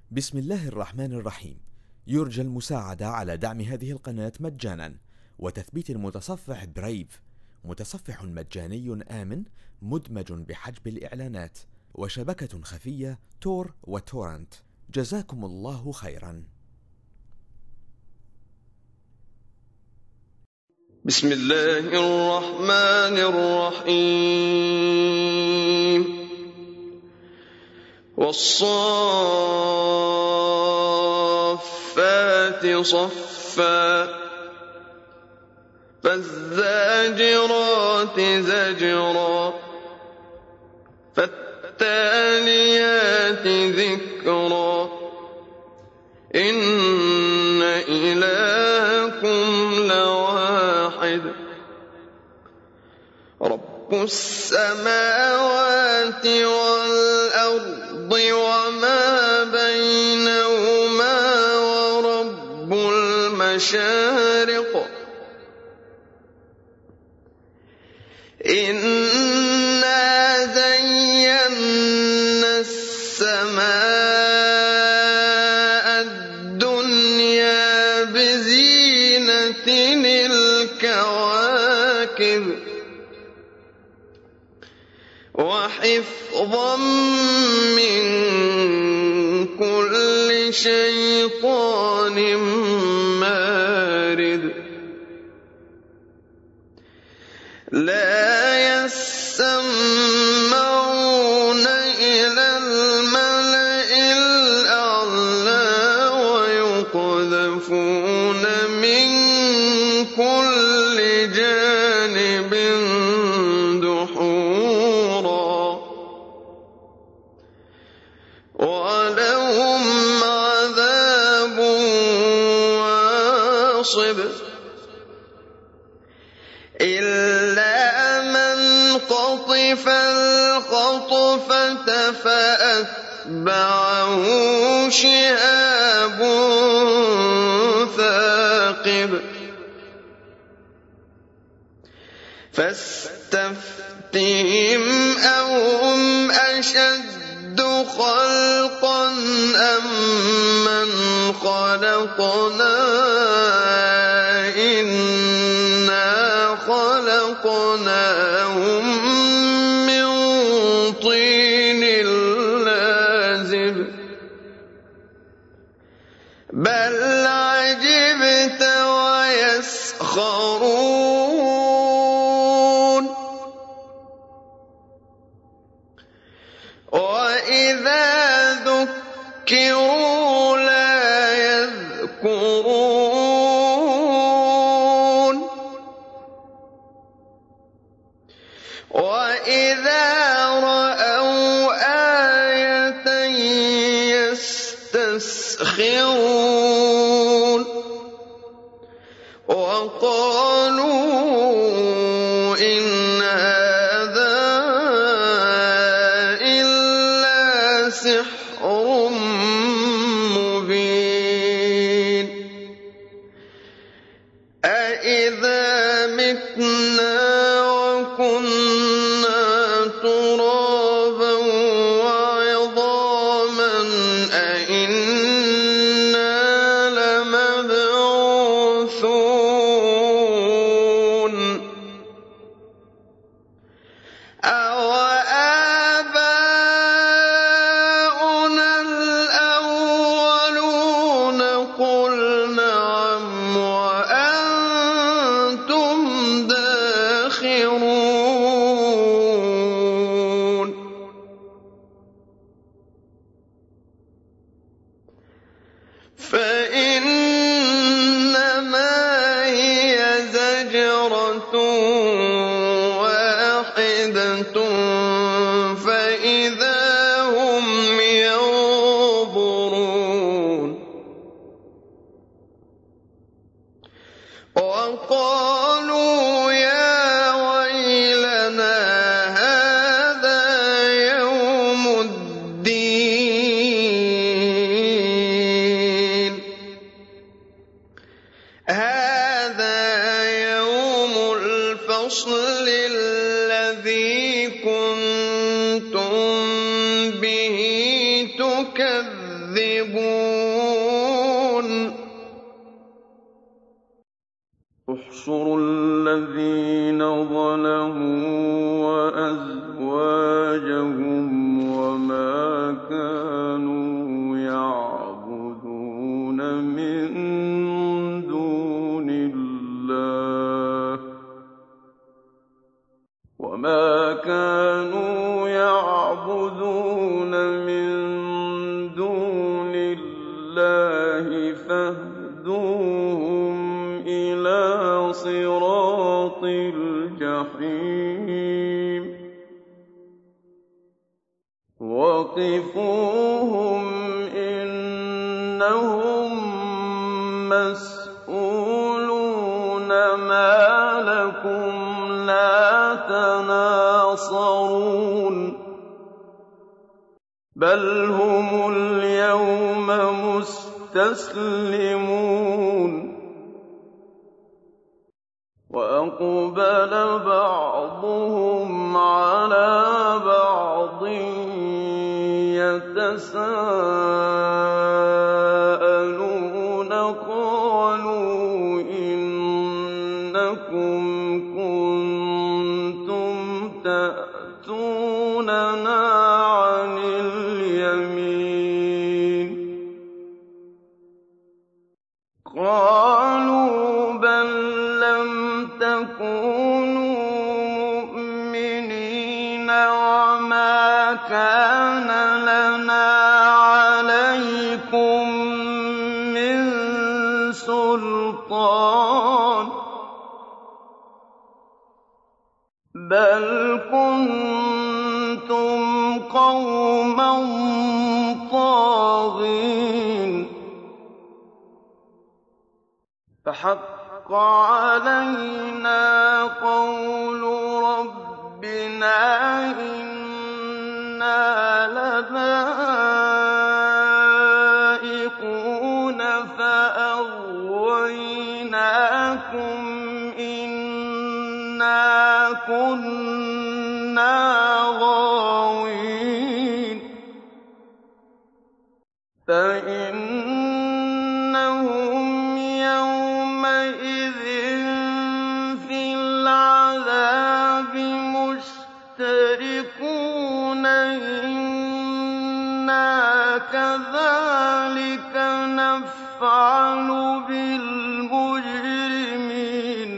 بسم الله الرحمن الرحيم. يرجى المساعدة على دعم هذه القناة مجانا وتثبيت المتصفح برايف، متصفح مجاني آمن مدمج بحجب الإعلانات وشبكة خفية تور وتورنت. جزاكم الله خيرا. بسم الله الرحمن الرحيم. والصافات صفا فالزاجرات زجرا فالتاليات ذكرا إن إلهكم لواحد رب السماوات والأرض وما بينهما ورب المشارق إنا زينا السماء الدنيا بزينة الكواكب وحفظا من كل شيطان مارد لا يسمعون إلى الملأ الأعلى ويقذفون من كل جانب دحورا ولهم عذاب واصب إلا من قطف الخطفة فأتبعه شهاب ثاقب فاستفتهم أهم أشد خلقا أم من خلقنا إنا خلقناهم من طين لازب بل عجبت ويسخرون وإذا ذكروا لا يذكرون وإذا رأوا آية يستسخرون وقالوا إن هذا إلا سحر مبين أإذا متنا وكنا ترابا وعظاما أإنا لمبعوثون أوآباؤنا الأولون قل نعم وأنتم داخرون فإنما هي زجرة واحدة فإذا هم ينظرون وقالوا يا ويلنا هذا يوم الدين هذا يوم الفصل الذي كنتم به تكذبون تُكَذِّبُونَ احْشُرُوا الَّذِينَ ظَلَمُوا وَأَزْوَاجَهُمْ وَمَا كَانُوا يَعْبُدُونَ مِن دُونِ اللَّهِ فَاهْدُوهُمْ إِلَىٰ صِرَاطِ الْجَحِيمِ وَقِفُوهُمْ إِنَّهُم مَّسْئُولُونَ مَا لَكُمْ لَا تَنَاصَرُونَ بَلْ هُمُ الْيَوْمَ مُسْتَسْلِمُونَ وَأَقْبَلَ بَعْضُهُمْ عَلَىٰ بَعْضٍ يَتَسَاءَلُونَ قَالُوا إِنَّكُمْ كُنتُمْ تَأْتُونَنَا عَنِ الْيَمِينِ قَالُوا بَل لَّمْ تَكُونُوا مُؤْمِنِينَ وَمَا كَانَ لَنَا عَلَيْكُم مِّن سُلْطَانٍ بَلْ كُنتُمْ قَوْمًا طَاغِينَ فَحَقَّ عَلَيْنَا قَوْلُ رَبِّنَا إِنَّا لَذَائِقُونَ فَأَغْوَيْنَاكُمْ إِنَّا كُنَّا غَاوِينَ فَإِنَّهُمْ يَوْمَئِذٍ فِي الْعَذَابِ مُشْتَرِكُونَ إِنَّا كَذَٰلِكَ نَفْعَلُ بِالْمُجْرِمِينَ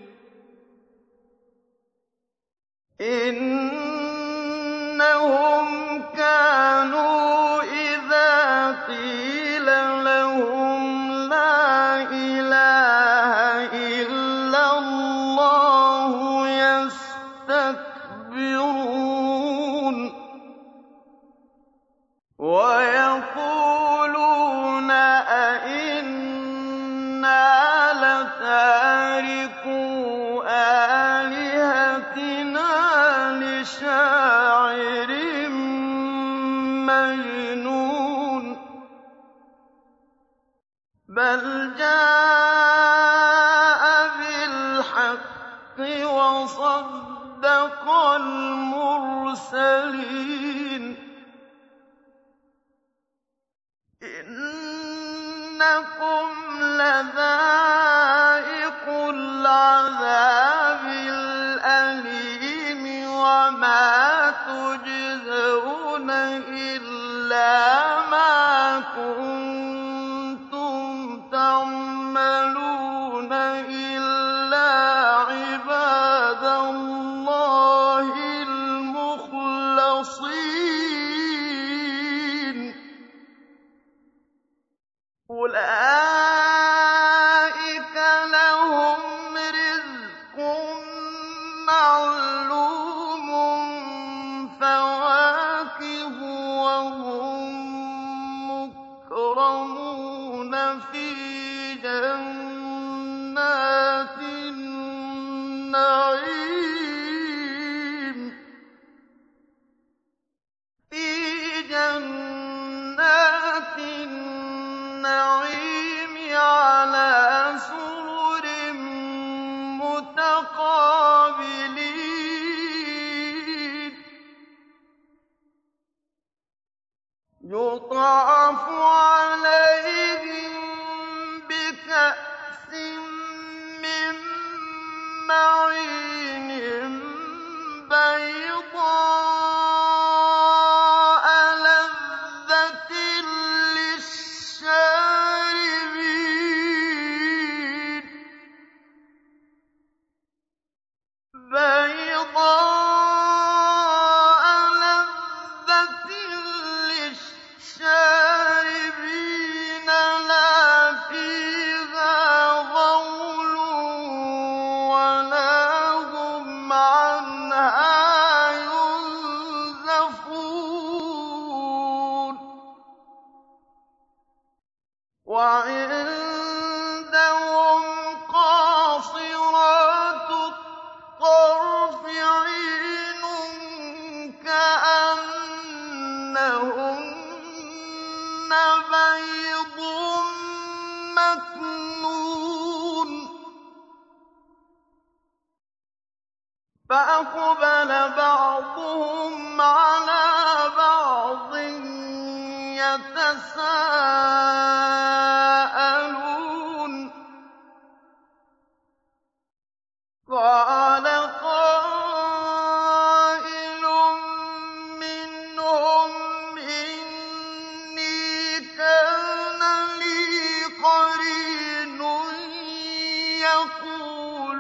إِنَّهُمْ كَانُوا إِذَا قِيلَ لَهُمْ لَا إِلَٰهَ إِلَّا اللَّهُ يَسْتَكْبِرُونَ وَيَقُولُونَ أَئِنَّا لَتَارِكُو آلِهَتِنَا لِشَاعِرٍ مَّجْنُونٍ بَلْ جَاءَ بِالْحَقِّ وَصَدَّقَ الْمُرْسَلِينَ إِنَّكُمْ لَذَائِقُو الْعَذَابِ الْأَلِيمِ وَمَا تُجْزَوْنَ إِلَّا مَا كُنتُمْ تَعْمَلُونَ إِلَّا عِبَادَ اللَّهِ الْمُخْلَصِينَ أُولَٰئِكَ لَهُمْ رِزْقٌ مَّعْلُومٌ فَوَاكِهُ وَهُم مُّكْرَمُونَ فِي جَنَّاتِ النَّعِيمِ عَلَىٰ سُرُرٍ مُّتَقَابِلِينَ يُطَافُ وَعِندَهُمْ قَاصِرَاتُ الطَّرْفِ عِينٌ كَأَنَّهُنَّ بَيْضٌ مَّكْنُونٌ فَأَقْبَلَ بَعْضُهُمْ عَلَىٰ بَعْضٍ يَتَسَاءَلُونَ قَالَ قَائِلٌ مِّنْهُمْ إِنِّي كَانَ لِي قَرِينٌ يَقُولُ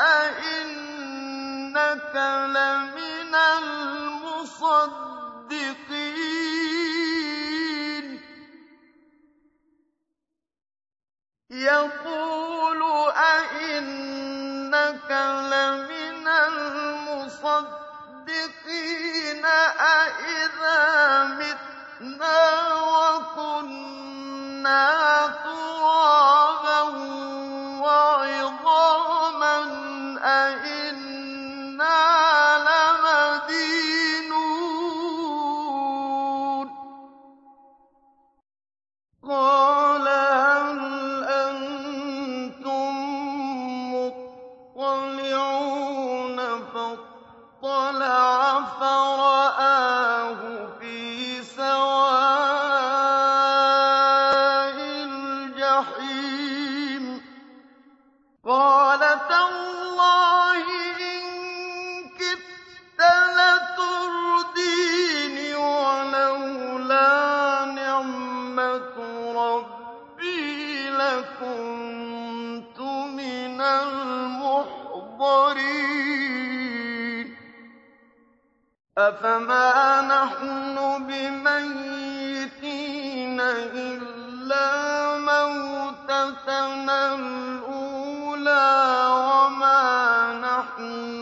أَإِنَّكَ لَمِنَ الْمُصَدِّقِينَ أَإِذَا مِتْنَا وَكُنَّا تُرَابًا وَعِظَامًا أَإِنَّا لَمَدِينُونَ قَالَ هَلْ أَنتُم مُّطَّلِعُونَ فَاطَّلَعَ فَرَآهُ فِي سَوَاءِ الْجَحِيمِ قَالَ تَاللَّهِ إِن كِدتَّ لَتُرْدِينِ وَلَوْلَا نِعْمَةُ رَبِّي لَكُنتُ مِنَ الْمُحْضَرِينَ أَفَمَا نَحْنُ بِمَيِّتِينَ إِلَّا مَوْتَتَنَا الْأُولَىٰ وَمَا نَحْنُ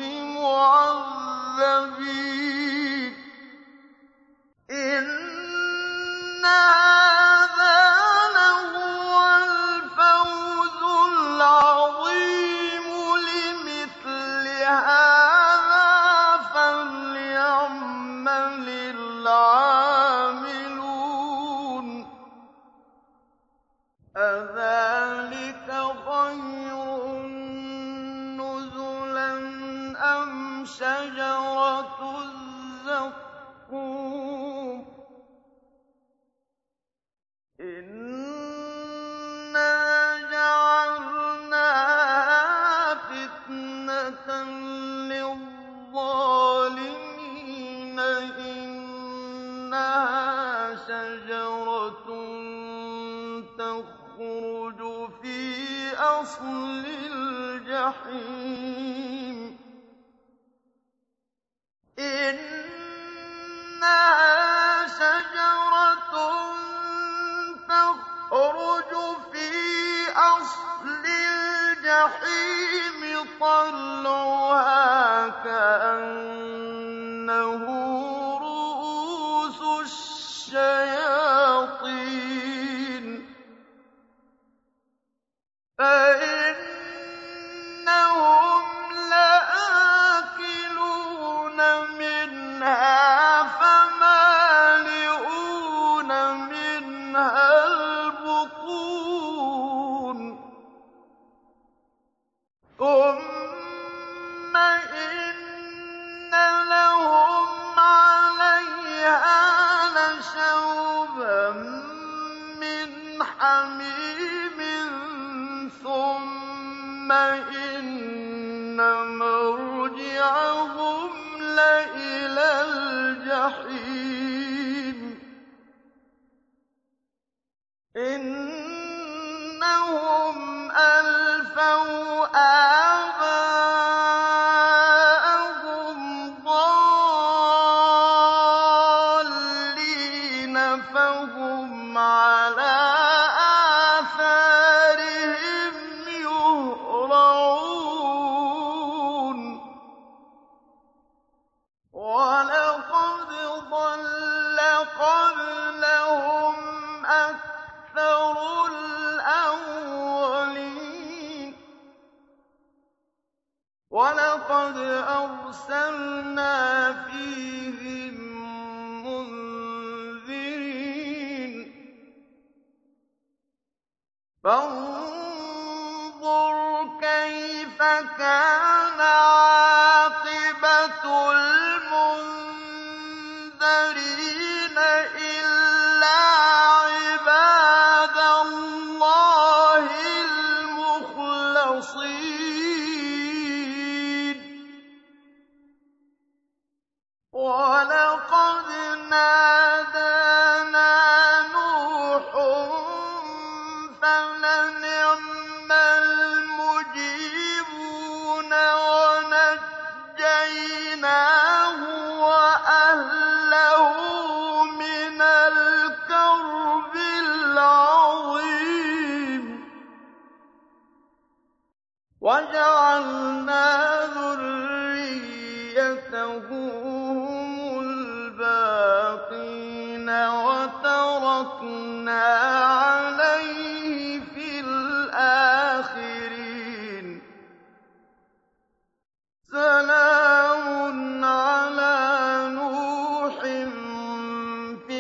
بِمُعَذَّبِينَ إِنَّ هَٰذَا لَهُوَ الْفَوْزُ الْعَظِيمُ لِمِثْلِ هَٰذَا فَلْيَعْمَلِ الْعَامِلُونَ أَذَٰلِكَ خَيْرٌ نُّزُلًا أَمْ شَجَرَةُ الزَّقُّومِ إِنَّا جَعَلْنَاهَا فِتْنَةً لِّلظَّالِمِينَ إِنَّهَا شَجَرَةٌ تَخْرُجُ فِي أَصْلِ الْجَحِيمِ إِنَّهَا شَجَرَةٌ تَخْرُجُ فِي أَصْلِ الْجَحِيمِ طَلْعُهَا كَأَنَّهُ رُءُوسُ الشَّيَاطِينِ فَإِنَّهُمْ لَآكِلُونَ مِنْهَا فَمَالِئُونَ مِنْهَا الْبُطُونَ ثُمَّ إِنَّ لَهُمْ عَلَيْهَا لَشَوْبًا مِّنْ حَمِيمٍ ثُمَّ إِنَّ مَرْجِعَهُمْ لَإِلَى الْجَحِيمِ إِنَّهُمْ أَلْفَوْا آبَاءَهُمْ ضَالِّينَ فَهُمْ عَلَىٰ آثَارِهِمْ يُهْرَعُونَ وَلَقَدْ ضَلَّ قَبْلَهُمْ أَكْثَرُ أَكْثَرُ الْأَوَّلِينَ وَلَقَدْ أَرْسَلْنَا فِيهِم مُّنذِرِينَ فَانظُرْ كَيْفَ كَانَ عَاقِبَةُ الْمُنذَرِينَ إِلَّا عِبَادَ اللَّهِ الْمُخْلَصِينَ وَلَقَدْ نَادَانَا نُوحٌ فَلَنِعْمَ الْمُجِيبُونَ وَنَجَّيْنَاهُ وَأَهْلَهُ مِنَ الْكَرْبِ الْعَظِيمِ وَجَعَلْنَا ذُرِّيَّتَهُ هُمُ الْبَاقِينَ وَتَرَكْنَا عَلَيْهِ فِي الْآخِرِينَ سَلَامٌ عَلَىٰ نُوحٍ فِي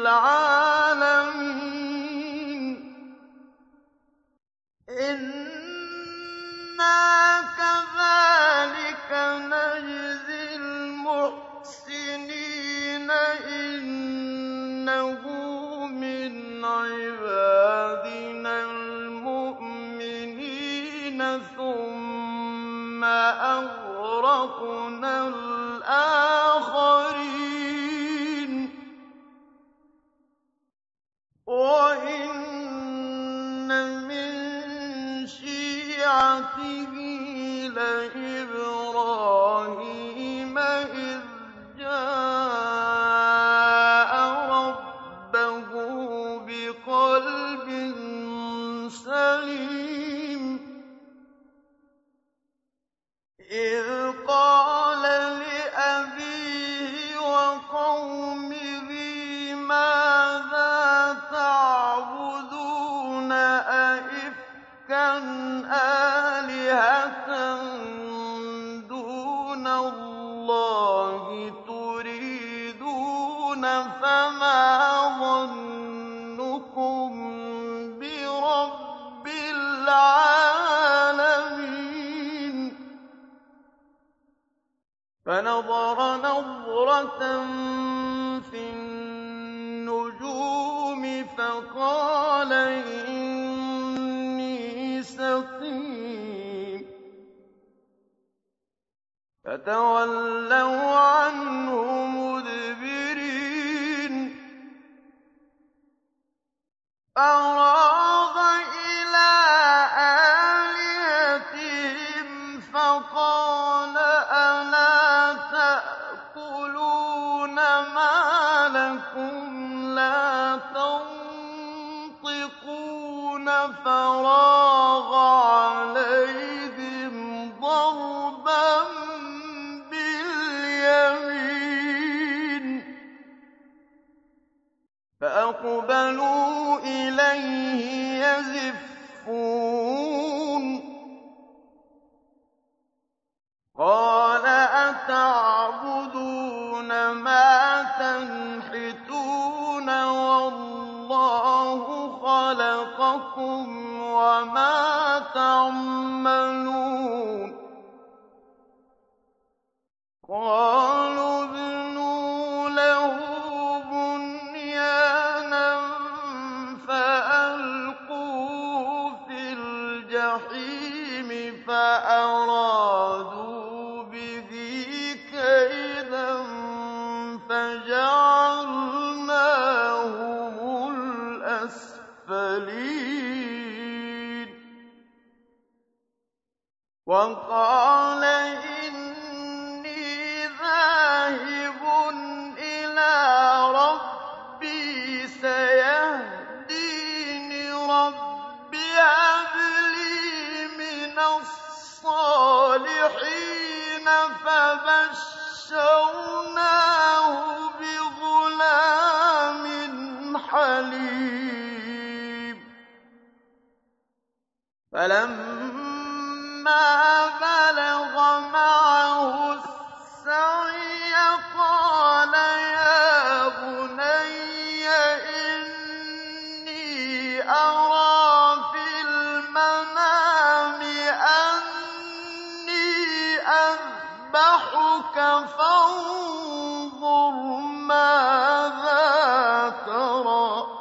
الْعَالَمِينَ إِنَّا كَذَٰلِكَ نَجْزِي الْمُحْسِنِينَ إِنَّهُ مِنْ عِبَادِنَا الْمُؤْمِنِينَ ثُمَّ أَغْرَقْنَا الْآخَرِينَ وَإِنَّ مِن شِيعَتِهِ لَإِبْرَاهِيمَ إِذْ جَاءَ رَبَّهُ بِقَلْبٍ سَلِيمٍ إِذْ قَالَ لِأَبِيهِ وَقَوْمِهِ مَاذَا تَعْبُدُونَ أَئِفْكًا آلِهَةً دُونَ اللَّهِ تُرِيدُونَ فَمَا ظَنُّكُم بِرَبِّ الْعَالَمِينَ فَنَظَرَ نَظْرَةً فِي النُّجُومِ فَقَالَ إِنِّي سَقِيمٌ فَتَوَلَّوْا عَنْهُ مُدْبِرِينَ فَرَاغَ إِلَىٰ آلِهَتِهِمْ فَقَالَ أَلَا تَأْكُلُونَ مَا لَكُمْ لَا تَنطِقُونَ فَرَاغَ عَلَيْهِمْ ضَرْبًا بِالْيَمِينِ فَأَقْبَلُوا إِلَيْهِ يَزِفُّونَ قَالَ أَتَعْبُدُونَ مَا تَنْحِتُونَ وَاللَّهُ خَلَقَكُمْ وَمَا تَعْمَلُونَ قَالُوا ابْنُوا لَهُ بُنْيَانًا فَأَلْقُوهُ فِي الْجَحِيمِ فَأَرَادُوا بِهِ كَيْدًا فَجَعَلْنَاهُمُ الْأَسْفَلِينَ وَقَالَ إِنِّي ذَاهِبٌ إِلَىٰ رَبِّي سَيَهْدِينِ رَبِّ هَبْ لِي مِنَ الصَّالِحِينَ فَبَشَّرْنَاهُ بِغُلَامٍ حَلِيمٍ فَلَمَّا بَلَغَ مَعَهُ السَّعْيَ قَالَ يَا بُنَيَّ إِنِّي أَرَىٰ فِي الْمَنَامِ أَنِّي أَذْبَحُكَ فَانظُرْ مَاذَا تَرَىٰ ۚ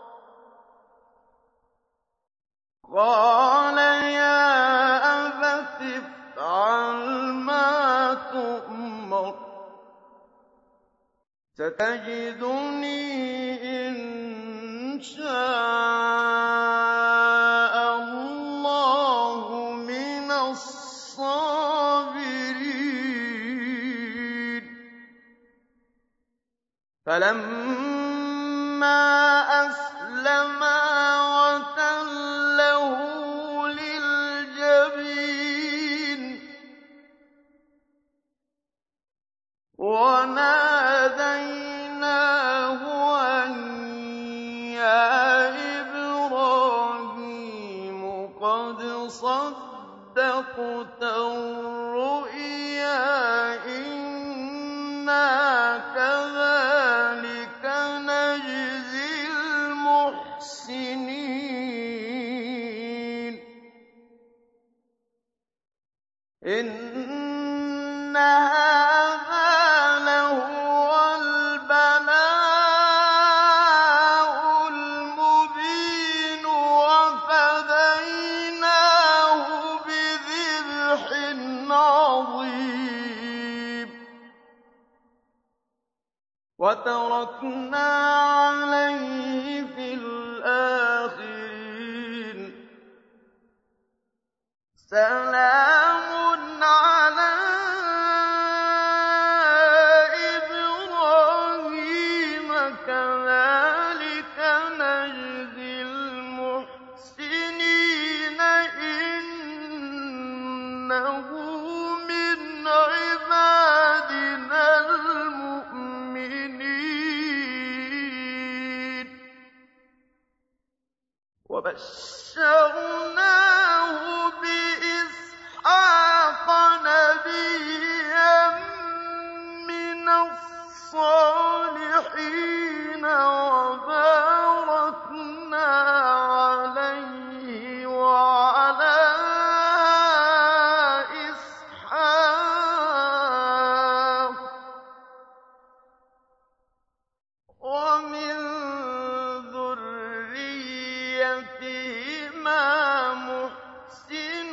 قَالَ يَا أَبَتِ افْعَلْ مَا تُؤْمَرُ ۖ سَتَجِدُنِي إِن شَاءَ اللَّهُ مِنَ الصَّابِرِينَ فَلَمَّا أَسْلَمَا وَتَلَّهُ لِلْجَبِينِ وَنَادَيْنَاهُ أَن يَا إِبْرَاهِيمُ قَدْ صَدَّقْتَ الرُّؤْيَا إِنَّا كَذَٰلِكَ نَجْزِي الْمُحْسِنِينَ إِنَّ هَٰذَا لَهُوَ الْبَلَاءُ الْمُبِينُ وَفَدَيْنَاهُ بِذِبْحٍ عَظِيمٍ وَتَرَكْنَا عَلَيْهِ فِي الْآخِرِينَ سَلَامٌ عَلَىٰ إِبْرَاهِيمَ كَذَٰلِكَ نَجْزِي الْمُحْسِنِينَ إِنَّهُ مِنْ عِبَادِنَا الْمُؤْمِنِينَ وَبَشَّرْنَاهُ بِإِسْحَاقَ نَبِيًّا مِّنَ الصَّالِحِينَ وَبَارَكْنَا عَلَيْهِ وَعَلَىٰ إِسْحَاقَ وَمِن ذُرِّيَّتِهِمَا مُحْسِنٌ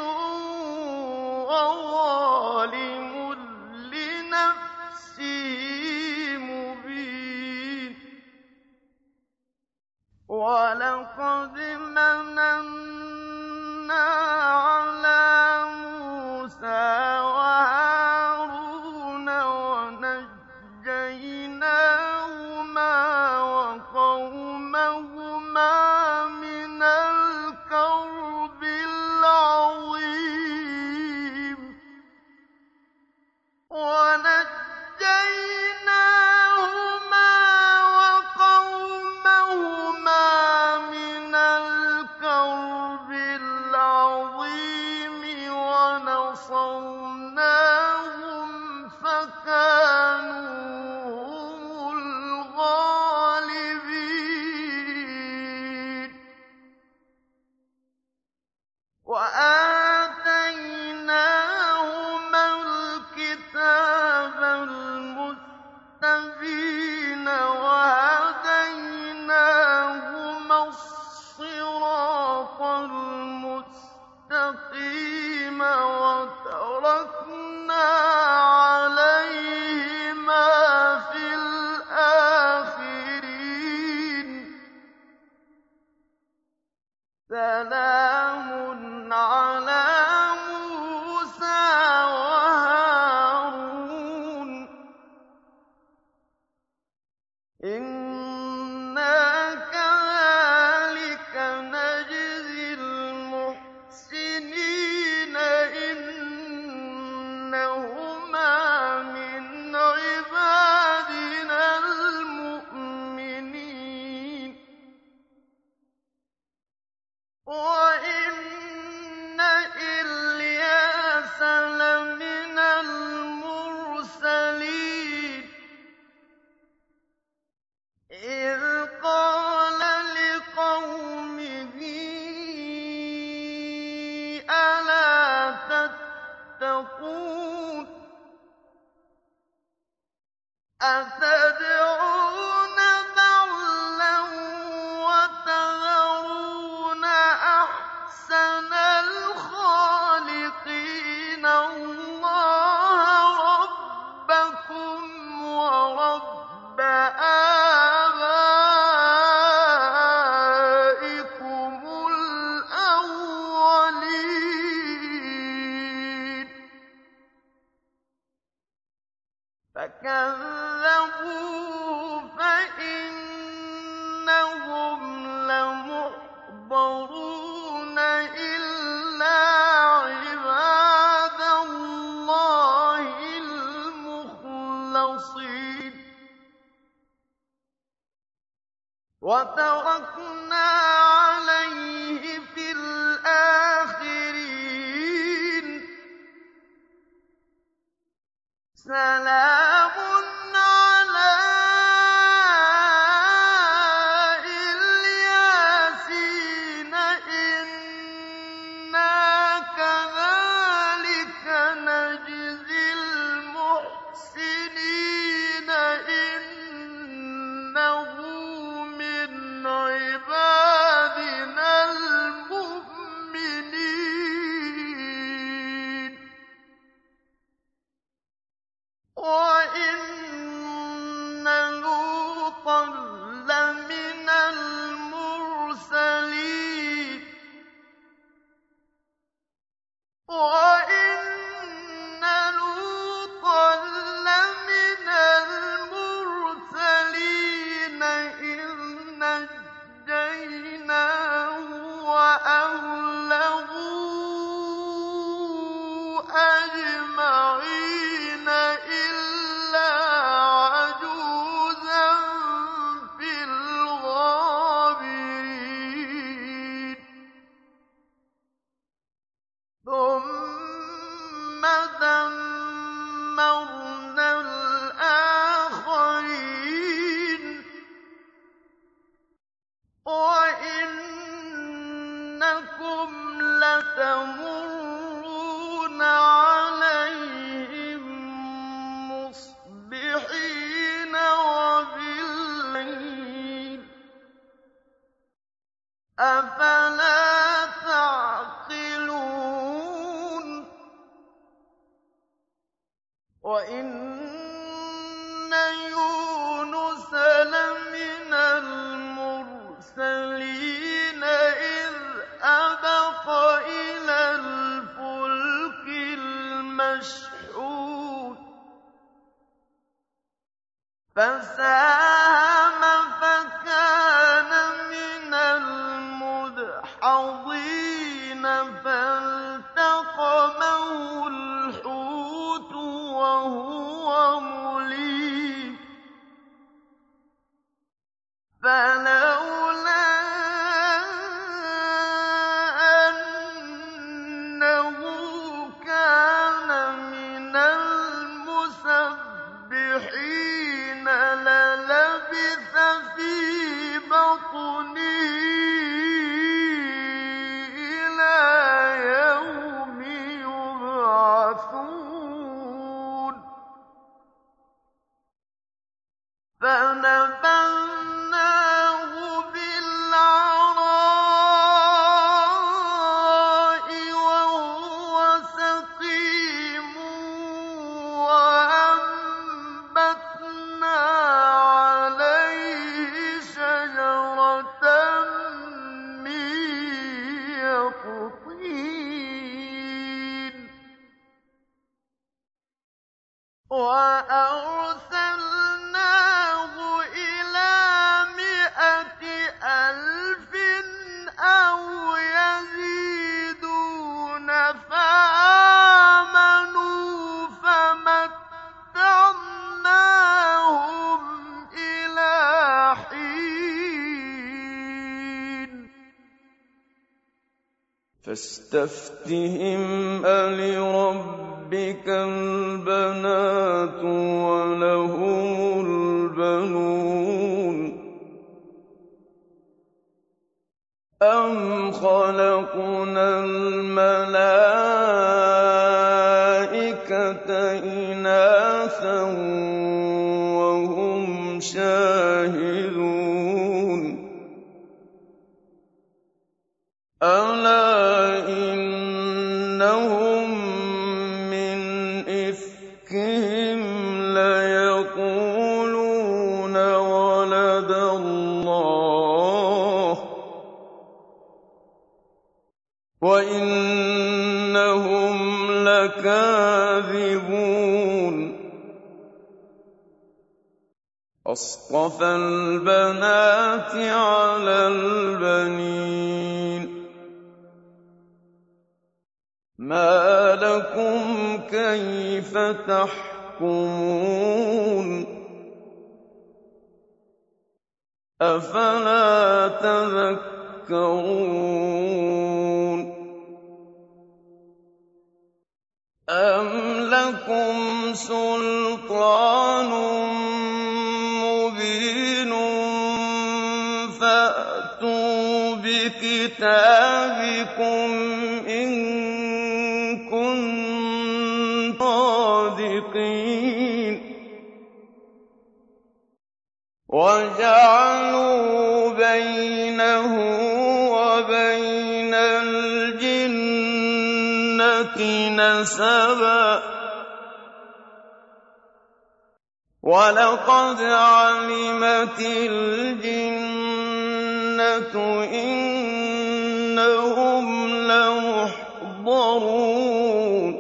وَظَالِمٌ لِّنَفْسِهِ مُبِينٌ وَلَقَدْ مَنَنَّا عَلَىٰ مُوسَىٰ وَهَارُونَ وَنَجَّيْنَاهُمَا وَقَوْمَهُمَا مِنَ الْكَرْبِ الْعَظِيمِ وَنَجَّيْنَاهُمَا وَقَوْمَهُمَا مِنَ الْكَرْبِ الْعَظِيمِ وَنَصَرْنَاهُمْ فَكَانُوا هُمُ الْغَالِبِينَ وَآتَيْنَاهُمَا الْكِتَابَ الْمُسْتَبِينَ وَهَدَيْنَاهُمَا الصِّرَاطَ الْمُسْتَقِيمَ وَتَرَكْنَا عَلَيْهِمَا فِي الْآخِرِينَ سَلَامٌ عَلَىٰ مُوسَىٰ وَهَارُونَ إِنَّا كَذَٰلِكَ نَجْزِي الْمُحْسِنِينَ إِنَّهُمَا مِنْ عِبَادِنَا الْمُؤْمِنِينَ وَإِنَّ تَتَّقُونَ أَتَدْعُونَ بَعْلًا وَتَذَرُونَ أَحْسَنَ الْخَالِقِينَ اللَّهَ رَبَّكُمْ وَرَبَّ آبَائِكُمُ الْأَوَّلِينَ فَكَذَّبُوهُ فَإِنَّهُمْ لَمُحْضَرُونَ إِلَّا عِبَادَ اللَّهِ الْمُخْلَصِينَ وَتَرَكْنَا عَلَيْهِ فِي الْآخِرِينَ سَلَامٌ عَلَىٰ إِلْ يَاسِينَ إِنَّا كَذَٰلِكَ نَجْزِي الْمُحْسِنِينَ إِنَّهُ مِنْ عِبَادِنَا الْمُؤْمِنِينَ وَإِنَّ لُوطًا لَّمِنَ الْمُرْسَلِينَ إِذْ نَجَّيْنَاهُ وَأَهْلَهُ أَجْمَعِينَ إِلَّا عَجُوزًا فِي الْغَابِرِينَ ثُمَّ دَمَّرْنَا الْآخَرِينَ وَإِنَّكُمْ لَتَمُرُّونَ عَلَيْهِم مُّصْبِحِينَ وَبِاللَّيْلِ ۗ أَفَلَا تَعْقِلُونَ وَإِنَّ يُونُسَ لَمِنَ الْمُرْسَلِينَ إِذْ أَبَقَ إِلَى الْفُلْكِ الْمَشْحُونِ فَسَاهَمَ فَكَانَ مِنَ الْمُدْحَضِينَ فَالْتَقَمَهُ الْحُوتُ وَهُوَ مُلِيمٌ فَلَوْلَا أَنَّهُ كَانَ مِنَ الْمُسَبِّحِينَ لَلَبِثَ فِي بَطْنِهِ إِلَىٰ يَوْمِ يُبْعَثُونَ فَنَبَذْنَاهُ بِالْعَرَاءِ وَهُوَ سَقِيمٌ وَأَنبَتْنَا عَلَيْهِ شَجَرَةً مِّن يَقْطِينٍ وَأَرْسَلْنَاهُ إِلَىٰ 100 أَلْفٍ أَوْ يَزِيدُونَ فَآمَنُوا فَمَتَّعْنَاهُمْ إِلَىٰ حِينٍ فَاسْتَفْتِهِمْ أَلِرَبِّكَ الْبَنَاتُ وَلَهُمُ الْبَنُونَ أَمْ خَلَقْنَا الْمَلَائِكَةَ وهم شاهدون ألا إنهم من إفكهم ليقولون ولد الله وإنهم لكاذبون أصطفى البنات على البنين ما لكم كيف تحكمون أفلا تذكرون أم لكم سلطان مبين فأتوا بكتابكم إن كنتم صادقين وجعلوا بينه وبين الجنة نسبا ولقد علمت الجنة إنهم لمحضرون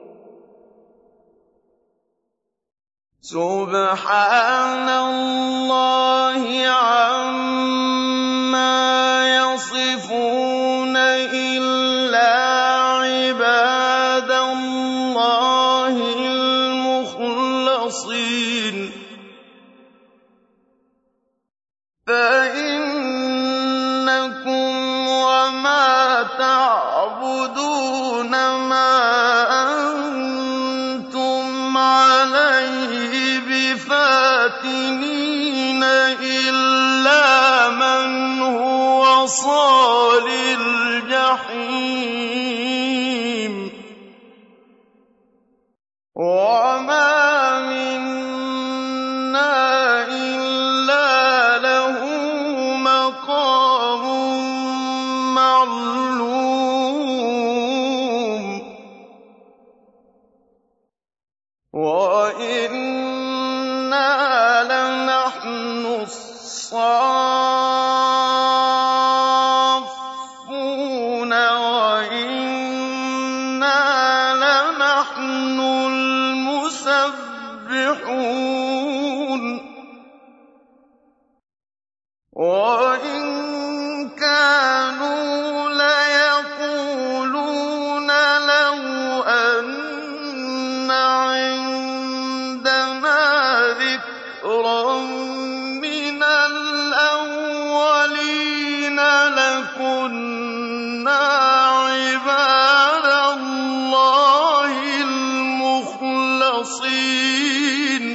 سبحان الله عما يصفون إلا عباد الله المخلصين فإنكم وما تعبدون ما أنتم عليه بفاتنين إلا من هو صال الجحيم وما منا إلا له مقام معلوم وإنا لنحن الصافون وإنا لنحن المسبحون وإن كانوا ليقولون لو أن عندنا ذكرا من الأولين لكنا عباد الله المخلصين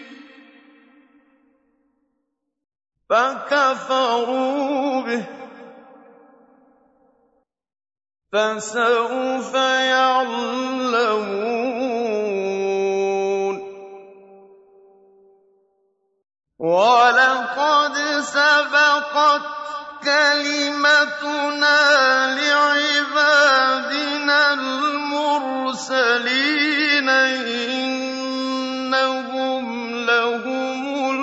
فكفروا به فسوف يعلمون ولقد سبقت كلمتنا لعبادنا المرسلين إنهم لهم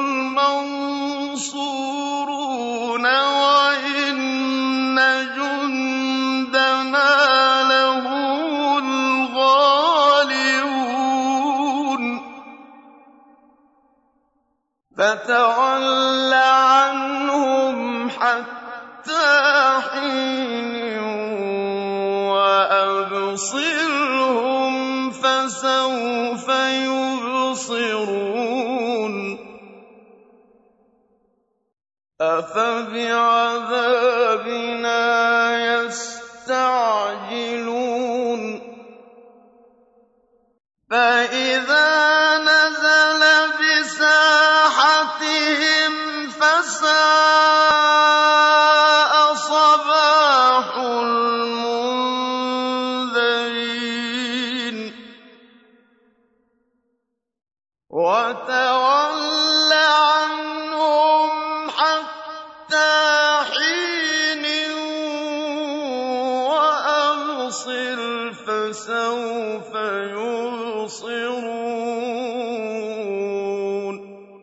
المنصورون وإن جندنا لهم الغالبون فتول عنهم حتى حين وأبصرهم فسوف يبصرون أفبعذابنا يستعجلون فإذا نزل بساحتهم فساء صباح المنذرين وتول عنهم حتى حين وأبصر فسوف يبصرون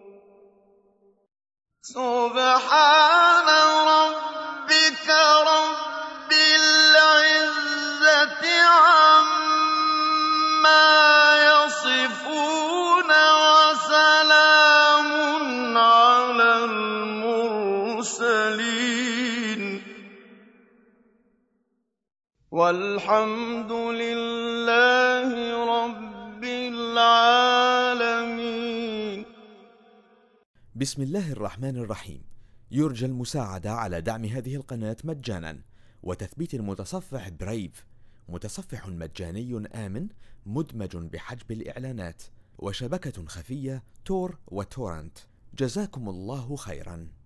سبحان ربك رب العزة عما يصفون وسلام على المرسلين والحمد لله رب العالمين. بسم الله الرحمن الرحيم. يرجى المساعدة على دعم هذه القناة مجانا وتثبيت المتصفح برايف، متصفح مجاني آمن مدمج بحجب الإعلانات، وشبكة خفية تور وتورنت. جزاكم الله خيرا.